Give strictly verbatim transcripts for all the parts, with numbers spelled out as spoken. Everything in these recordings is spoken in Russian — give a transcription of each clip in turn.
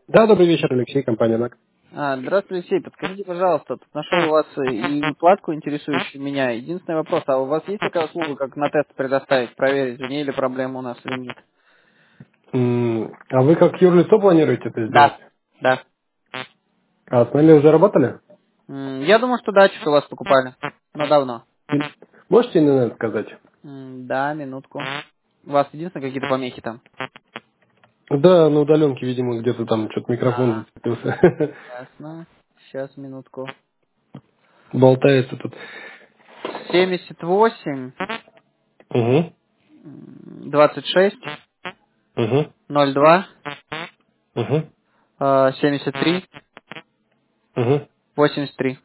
Да, добрый вечер, Алексей, компания НАК. А, здравствуйте, Алексей. Подскажите, пожалуйста, тут нашел у вас и укладку, интересующую меня. Единственный вопрос, а у вас есть такая услуга, как на тест предоставить, проверить, в ней или проблема у нас или нет? М, А вы как юрлицо планируете это сделать? Да, да. А с нами уже работали? М, Я думаю, что да, что у вас покупали, но давно. Или- Можете интернет сказать? М, Да, минутку. У вас единственное какие-то помехи там? Да, на удаленке, видимо, где-то там что-то микрофон А, зацепился. ясно. Сейчас, минутку. Болтается тут. семьдесят восемь, Угу, м, двадцать шесть, угу, ноль два, угу, э, семьдесят три, угу. восемьдесят три.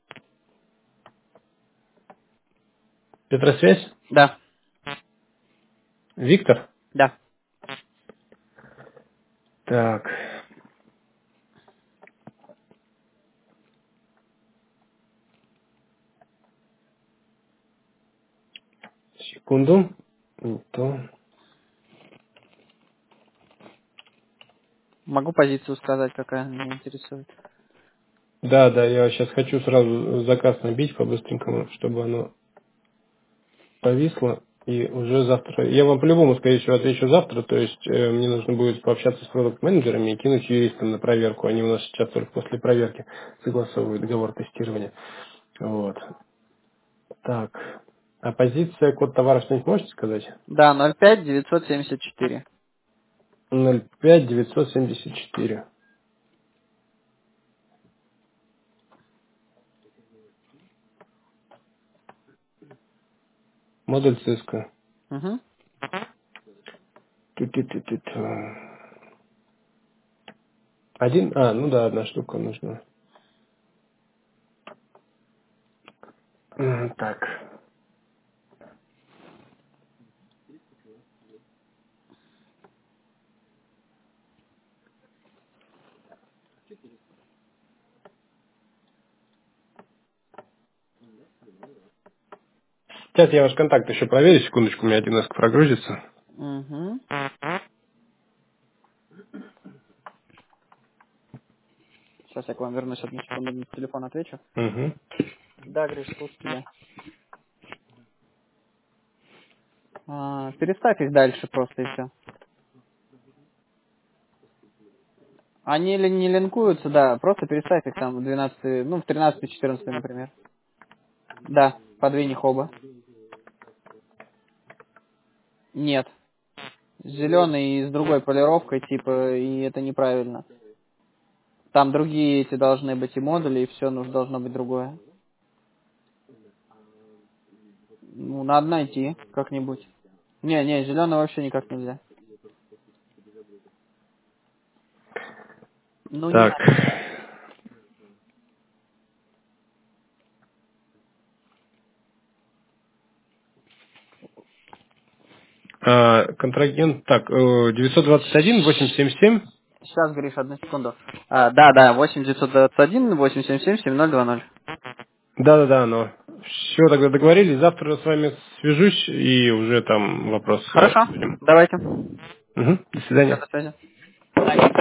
Петросвязь? Да, Виктор? да. Так, секунду. Не то. Могу позицию сказать, какая меня интересует. Да, да, я сейчас хочу сразу заказ набить по-быстренькому, чтобы оно повисло. И уже завтра, я вам по-любому, скорее всего, отвечу завтра, то есть э, мне нужно будет пообщаться с продукт-менеджерами и кинуть юристам на проверку. Они у нас сейчас только после проверки согласовывают договор тестирования. Вот. Так. А позиция, код товара, что-нибудь можете сказать? Да, ноль пять девятьсот семьдесят четыре. ноль пять девятьсот семьдесят четыре. Модуль Cisco. Угу. Ту-ту-ту-ту-ту. Один? А, ну да, одна штука нужна. М, Так. Сейчас я ваш контакт еще проверю, секундочку, у меня один раз прогрузится. Угу. Сейчас я к вам вернусь, одну секунду, на телефон отвечу. Угу. Да, Гриш, слушай тебя. А, переставь их дальше просто и все. Они ли не линкуются, да, просто переставь их там в двенадцать, ну в тринадцать четырнадцать, например. Да, подвинь их оба. Нет. Зеленый и с другой полировкой, типа, и это неправильно. Там другие эти должны быть и модули, и все нужно должно быть другое. Ну, надо найти как-нибудь. Не, не, зеленый вообще никак нельзя. Ну, не Так. надо. А, контрагент, так, э, девятьсот двадцать один восемьсот семьдесят семь. Сейчас, Гриш, одну секунду. А, да, да, восемь девятьсот двадцать один восемь семь семь семь ноль два ноль. Да-да-да, но все, тогда договорились, завтра с вами свяжусь и уже там вопрос э, Хорошо, обсудим. давайте. Угу, до Все, свидания. до связи.